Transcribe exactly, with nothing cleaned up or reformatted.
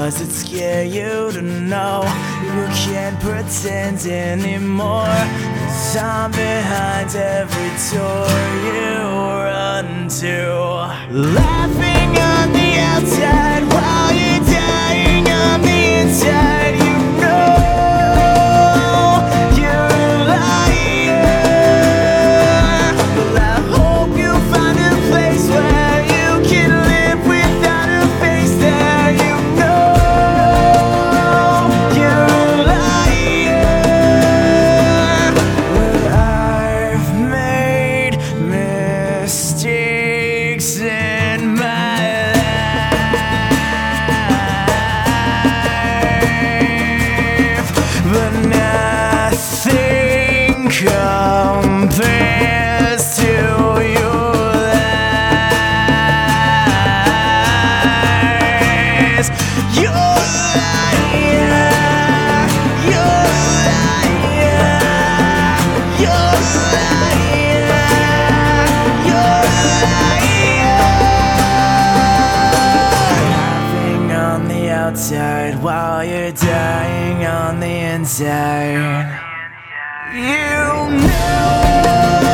does it scare you to know you can't pretend anymore? 'Cause I'm behind every door you run to. Laughing on the outside while you're dying on the inside. You know you're a liar. Well, I hope you find a place where you can live without a face there. You know you're a liar. Well, I've made mistakes in my life, but nothing compares to your lies. You're a liar. You're a liar. You're a liar. You're a liar. Laughing on the outside while you're dying on the inside. You know